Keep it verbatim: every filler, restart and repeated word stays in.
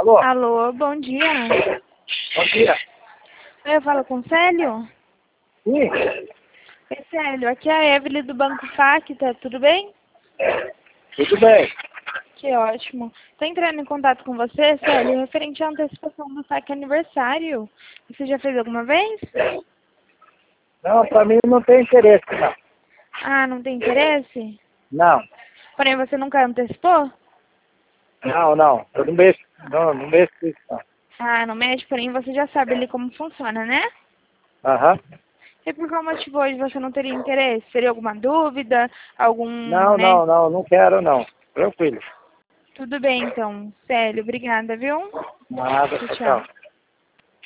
Alô? Alô, bom dia. Bom dia. Eu falo com o Célio? Sim. Oi, Célio, aqui é a Evelyn do Banco Facta, tudo bem? Tudo bem. Que ótimo. Estou entrando em contato com você, Célio, referente à antecipação do saque aniversário. Você já fez alguma vez? Não, pra mim não tem interesse, não. Ah, não tem interesse? Não. Porém, você nunca antecipou? Não, não. Eu não mexo, não, não mexo com isso, não. Ah, não mexe, porém você já sabe ali como funciona, né? Aham. E por qual motivo hoje você não teria interesse? Seria alguma dúvida? Algum, Não, né? não, não, não quero, não. Tranquilo. Tudo bem, então. Célio, obrigada, viu? Nada, Tchau, tchau. tchau.